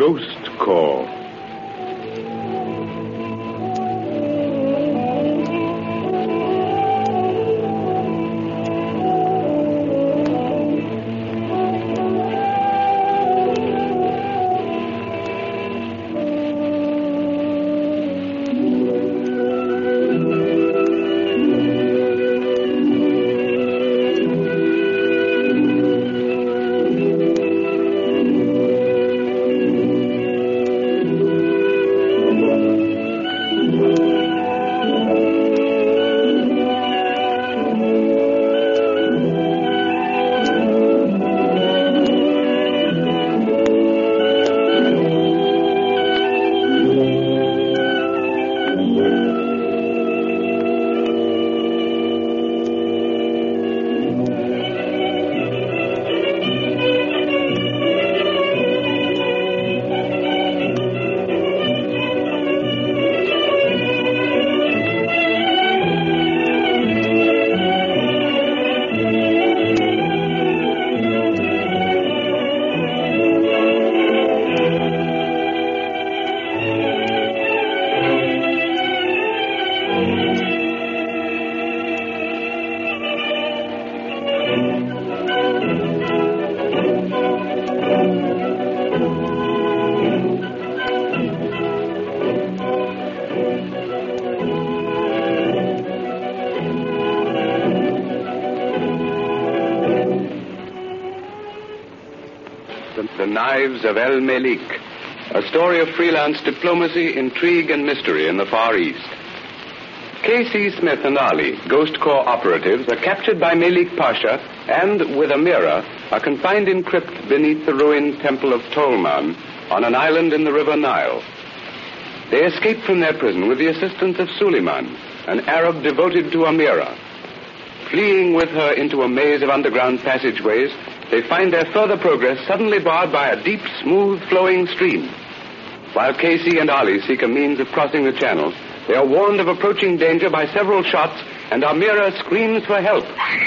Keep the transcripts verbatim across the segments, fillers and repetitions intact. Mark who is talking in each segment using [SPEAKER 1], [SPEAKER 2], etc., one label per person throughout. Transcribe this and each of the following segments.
[SPEAKER 1] Ghost Corps. The Knives of El Melik, a story of freelance diplomacy, intrigue, and mystery in the Far East. K C Smith and Ali, Ghost Corps operatives, are captured by Melik Pasha and, with Amira, are confined in crypt beneath the ruined temple of Tolman on an island in the river Nile. They escape from their prison with the assistance of Suleiman, an Arab devoted to Amira. Fleeing with her into a maze of underground passageways, they find their further progress suddenly barred by a deep, smooth-flowing stream. While Casey and Ali seek a means of crossing the channel, they are warned of approaching danger by several shots, and Amira screams for help.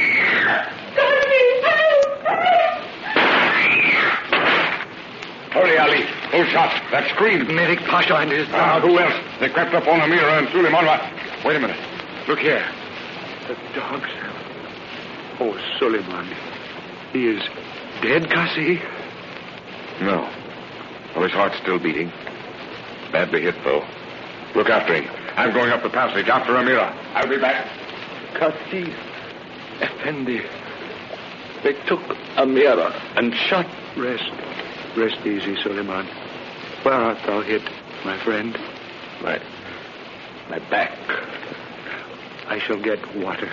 [SPEAKER 2] Hurry, Ali. Who shot? That scream.
[SPEAKER 3] Melik Pasha and his...
[SPEAKER 2] Ah, who else? They crept up on Amira and Suleiman. Wait a minute. Look here.
[SPEAKER 3] The dogs. Oh, Suleiman. He is dead, Cassie?
[SPEAKER 2] No. Well, his heart's still beating. Badly hit, though. Look after him. I'm going up the passage after Amira. I'll be back.
[SPEAKER 3] Cassie, Effendi. They took Amira and shot. Rest. Rest easy, Suleiman. Where art thou hit, my friend? My... my back. I shall get water.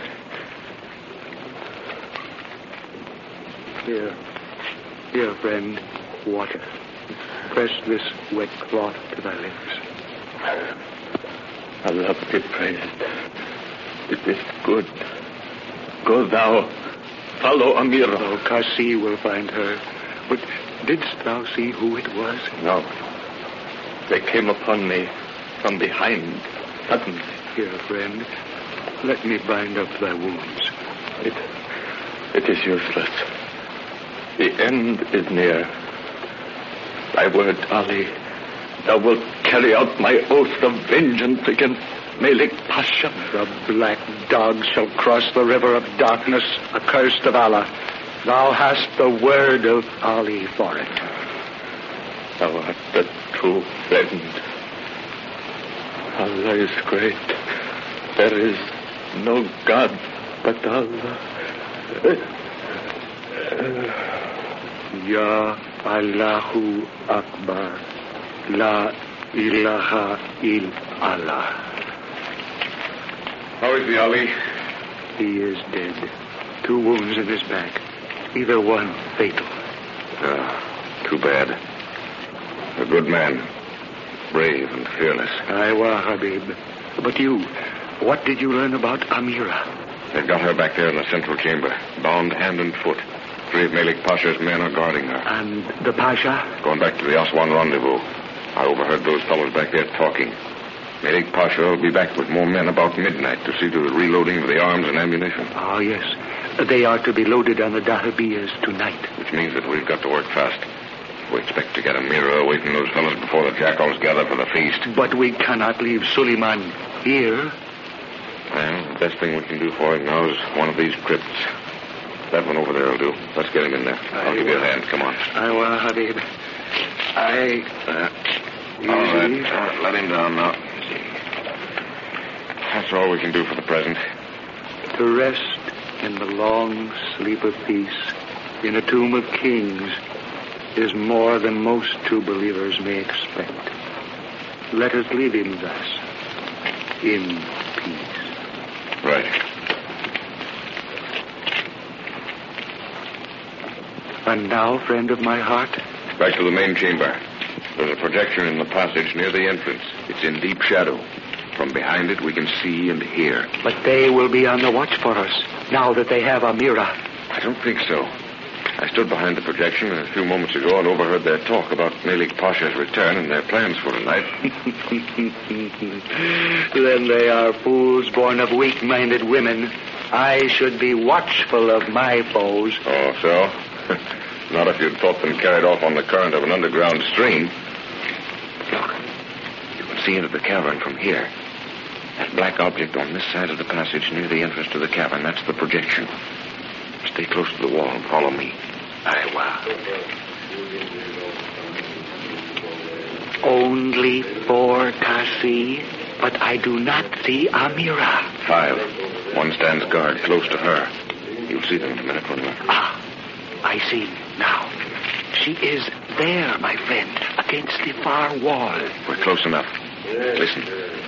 [SPEAKER 3] Here. Here, friend. Water. Press this wet cloth to thy lips. Allah be praised. It is good. Go thou. Follow Amira. Oh, Cassie will find her. But didst thou see who it was?
[SPEAKER 2] No.
[SPEAKER 3] They came upon me from behind, suddenly. Here, friend. Let me bind up thy wounds. It, it is useless. The end is near. Thy word, Ali. Thou wilt carry out my oath of vengeance against Melik Pasha. The black dog shall cross the river of darkness, accursed of Allah. Thou hast the word of Ali for it. Thou art the true friend. Allah is great. There is no God but Allah. Ya Allahu Akbar. La ilaha il Allah.
[SPEAKER 2] How is he, Ali?
[SPEAKER 3] He is dead. Two wounds in his back. Either one fatal.
[SPEAKER 2] Ah, too bad. A good man. Brave and fearless.
[SPEAKER 3] Aywa, Habib. But you, what did you learn about Amira?
[SPEAKER 2] They've got her back there in the central chamber, bound hand and foot. Three of Melik Pasha's men are guarding her.
[SPEAKER 3] And the Pasha?
[SPEAKER 2] Going back to the Aswan rendezvous. I overheard those fellows back there talking. Melik Pasha will be back with more men about midnight to see to the reloading of the arms and ammunition.
[SPEAKER 3] Oh, yes. They are to be loaded on the dahabiyas tonight.
[SPEAKER 2] Which means that we've got to work fast. We expect to get Amira away from those fellows before the jackals gather for the feast.
[SPEAKER 3] But we cannot leave Suleiman here.
[SPEAKER 2] Well, the best thing we can do for him now is one of these crypts. That one over there will do. Let's get him in there. I'll
[SPEAKER 3] I
[SPEAKER 2] give you a
[SPEAKER 3] will.
[SPEAKER 2] hand. Come on.
[SPEAKER 3] I will, Habib. I...
[SPEAKER 2] Uh,
[SPEAKER 3] Easy.
[SPEAKER 2] all right. Uh, let him down now. That's all we can do for the present.
[SPEAKER 3] To rest in the long sleep of peace in a tomb of kings is more than most true believers may expect. Let us leave him thus, in peace.
[SPEAKER 2] Right.
[SPEAKER 3] And now, friend of my heart,
[SPEAKER 2] Back to the main chamber. There's a projection in the passage near the entrance. It's in deep shadow. From behind it, we can see and hear.
[SPEAKER 3] but they will be on the watch for us, now that they have Amira.
[SPEAKER 2] I don't think so. I stood behind the projection a few moments ago and overheard their talk about Malik Pasha's return and their plans for tonight.
[SPEAKER 3] Then they are fools born of weak-minded women. I should be watchful of my foes.
[SPEAKER 2] Oh, so? Not if you'd thought them carried off on the current of an underground stream. Look, you can see into the cavern from here. That black object on this side of the passage near the entrance to the cavern, that's the projection. Stay close to the wall and follow me.
[SPEAKER 3] I will. Only four Kasi, but I do not see Amira.
[SPEAKER 2] Five. One stands guard close to her. You'll see them in a minute when we're...
[SPEAKER 3] Ah, I see now. She is there, my friend, against the far wall.
[SPEAKER 2] We're close enough. Listen.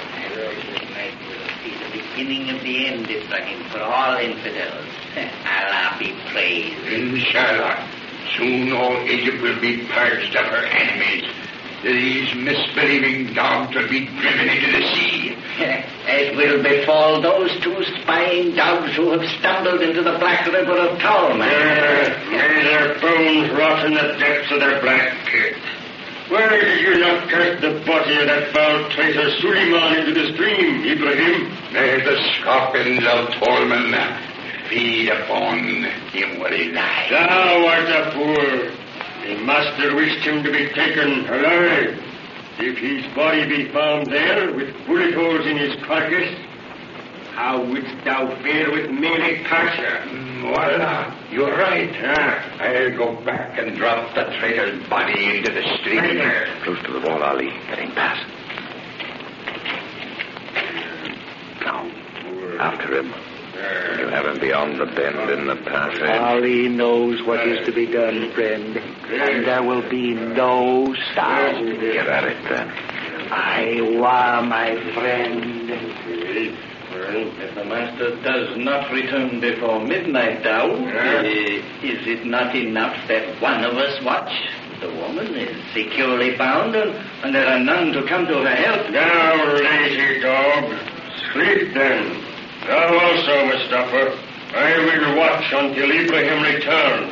[SPEAKER 4] The beginning of the end, Ibrahim, for all infidels. Allah be praised.
[SPEAKER 5] Inshallah. Soon all Egypt will be purged of her enemies. These misbelieving dogs will be driven into the sea.
[SPEAKER 4] It will befall those two spying dogs who have stumbled into the black river of Tolman.
[SPEAKER 5] May their bones rot in the depths of their black pit. Why did you not cast the body of that foul traitor Suleiman into the stream, Ibrahim? May the scorpions of Tolman feed upon him where he lies. Thou art a fool. The master wished him to be taken alive. If his body be found there with bullet holes in his carcass, how wouldst thou fare with Malik Pasha? Wallah, you're right. Ah, I'll go back and drop the traitor's body into the stream.
[SPEAKER 2] Close to the wall, Ali. That ain't pass. Now, after him. You have him beyond the bend in the passage.
[SPEAKER 3] Ali knows what is to be done, friend, and there will be no sound.
[SPEAKER 2] Get at it, then.
[SPEAKER 3] I wa, my friend.
[SPEAKER 4] If the master does not return before midnight, Daud, uh, is it not enough that one of us watch? The woman is securely bound, and, and there are none to come to her help.
[SPEAKER 5] Now, lazy dog, sleep then. Thou also, Mustafa. I will watch until Ibrahim returns.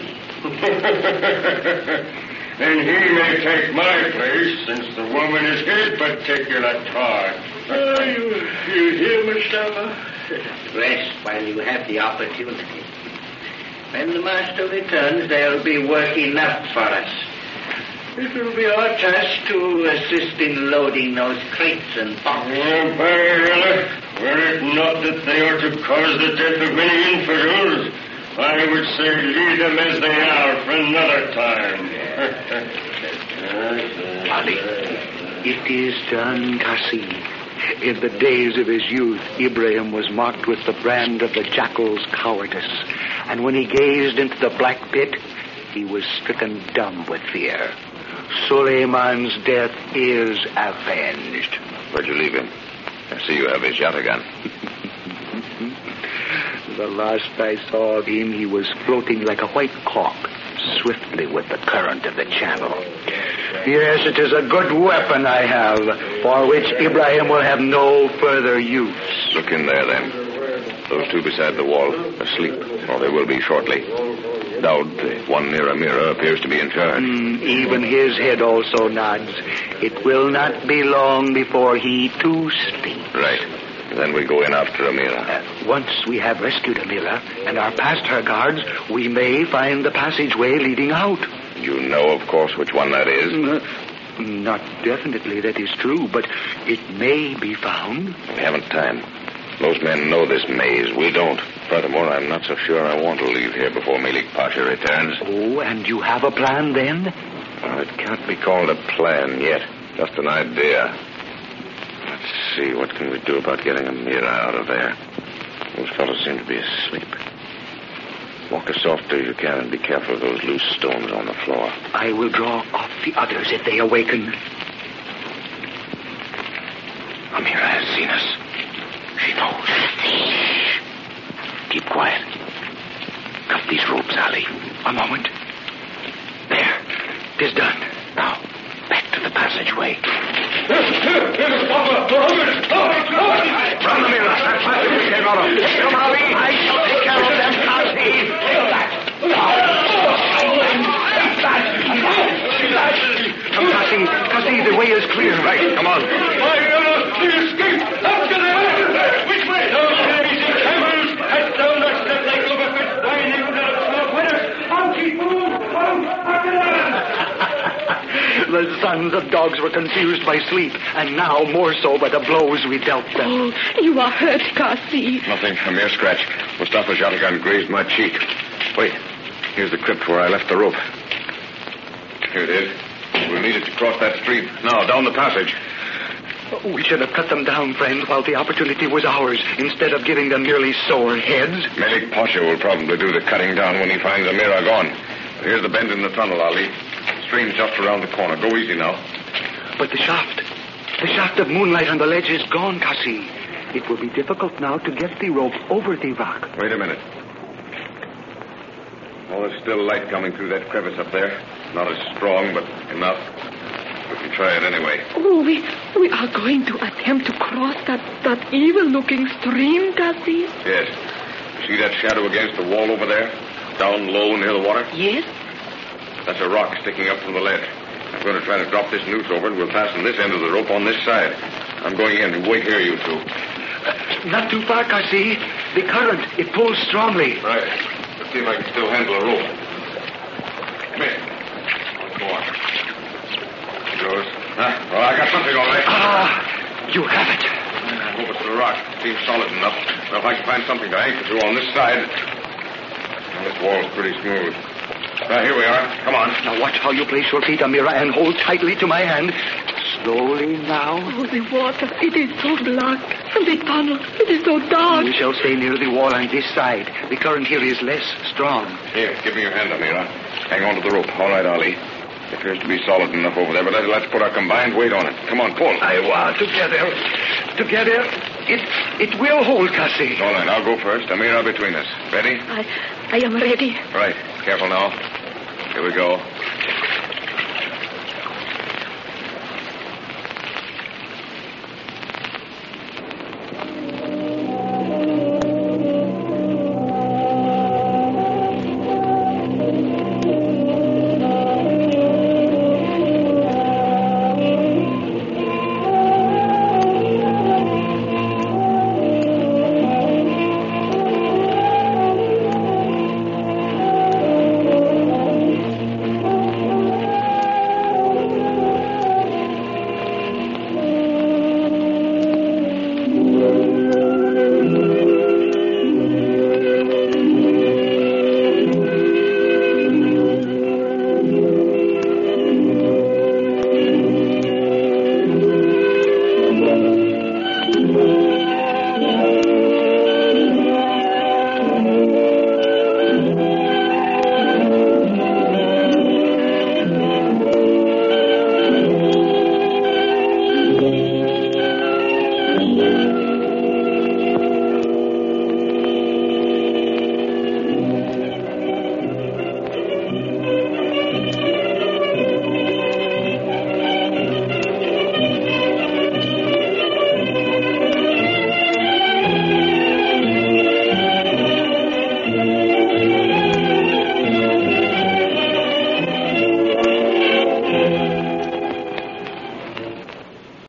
[SPEAKER 5] And he may take my place, since the woman is his particular charge.
[SPEAKER 4] Oh, you, you hear, Mustafa? Rest while you have the opportunity. When the master returns, there will be work enough for us. It will be our task to assist in loading those crates and boxes.
[SPEAKER 5] Oh, very well. Were it not that they are to cause the death of many infidels, I would say leave them as they are for another time.
[SPEAKER 3] Ali, it is done, Kasi. In the days of his youth, Ibrahim was marked with the brand of the jackal's cowardice. And when he gazed into the black pit, he was stricken dumb with fear. Suleiman's death is avenged.
[SPEAKER 2] Where'd you leave him? I see you have his yataghan.
[SPEAKER 3] The last I saw of him, he was floating like a white cork, swiftly with the current of the channel. Yes, it is a good weapon I have, for which Ibrahim will have no further use.
[SPEAKER 2] Look in there, then. Those two beside the wall, asleep, or they will be shortly. Daud, the one near Amira, appears to be in charge.
[SPEAKER 3] Mm, even his head also nods. It will not be long before he too sleeps.
[SPEAKER 2] Right. Then we go in after Amira.
[SPEAKER 3] Uh, once we have rescued Amira and are past her guards, we may find the passageway leading out.
[SPEAKER 2] You know, of course, which one that is.
[SPEAKER 6] Uh, not definitely, that is true, but it may be found.
[SPEAKER 2] We haven't time. Most men know this maze. We don't. Furthermore, I'm not so sure I want to leave here before Malik Pasha returns.
[SPEAKER 6] Oh, and you have a plan then?
[SPEAKER 2] Well, it can't be called a plan yet. Just an idea. Let's see, what can we do about getting Amira out of there? Those fellows seem to be asleep. Walk as softly as you can and be careful of those loose stones on the floor.
[SPEAKER 6] I will draw off the others if they awaken.
[SPEAKER 2] Amira has seen us. She knows. Keep quiet. Cut these ropes, Ali.
[SPEAKER 6] A moment.
[SPEAKER 2] There.
[SPEAKER 6] It is done.
[SPEAKER 2] Now, back to the passageway.
[SPEAKER 5] Run,
[SPEAKER 2] Amira. Get out of them. Come, Ali. I shall take care of them, Kasi. Take that.
[SPEAKER 6] Come, Kasi. Kasi, the way is clear.
[SPEAKER 2] Right, come on.
[SPEAKER 5] Escape! After them! Which way? Camels! Head down that step like Overfit. Why they would not have with us? On, keep moving! On! After them!
[SPEAKER 6] The sons of dogs were confused by sleep, and now more so by the blows we dealt them.
[SPEAKER 7] Oh, you are hurt, Kasi.
[SPEAKER 2] Nothing, a mere scratch. Mustafa's shotgun grazed my cheek. Wait, here's the crypt where I left the rope. Here it is. We'll need it to cross that street. Now, down the passage.
[SPEAKER 6] We should have cut them down, friend, while the opportunity was ours, instead of giving them merely sore heads.
[SPEAKER 2] Malik Pasha will probably do the cutting down when he finds Amira gone. Here's the bend in the tunnel, Ali. Stream just around the corner. Go easy now.
[SPEAKER 6] But the shaft, the shaft of moonlight on the ledge is gone, Kasi. It will be difficult now to get the rope over the rock.
[SPEAKER 2] Wait a minute. Oh, there's still light coming through that crevice up there. Not as strong, but enough. We can try it anyway.
[SPEAKER 7] Oh, we we are going to attempt to cross that, that evil-looking stream, Kasi.
[SPEAKER 2] Yes. See that shadow against the wall over there? Down low near the water?
[SPEAKER 7] Yes.
[SPEAKER 2] That's a rock sticking up from the ledge. I'm going to try to drop this noose over and we'll fasten this end of the rope on this side. I'm going in. Wait here, you two.
[SPEAKER 6] Uh, not too far, Kasi. The current, it pulls strongly.
[SPEAKER 2] Right. Let's see if I can still handle a rope. Come here. One more. Goes. Huh? Oh, I got something all right.
[SPEAKER 6] Ah, you have it.
[SPEAKER 2] I hope it's the rock. It seems solid enough. Now, if I can find something to anchor to on this side. Well, this wall's pretty smooth. Now, here we are. Come on.
[SPEAKER 6] Now, watch how you place your feet, Amira, and hold tightly to my hand. Slowly now.
[SPEAKER 7] Oh, the water, it is so black. And the tunnel, it is so dark.
[SPEAKER 6] We shall stay near the wall on this side. The current here is less strong.
[SPEAKER 2] Here, give me your hand, Amira. Hang on to the rope. All right, Ali. It appears to be solid enough over there, but let's put our combined weight on it. Come on, pull.
[SPEAKER 6] I want together. Together. It it will hold, Kasi.
[SPEAKER 2] All right, I'll go first. Amira between us. Ready?
[SPEAKER 7] I, I am ready.
[SPEAKER 2] Right. Careful now. Here we go.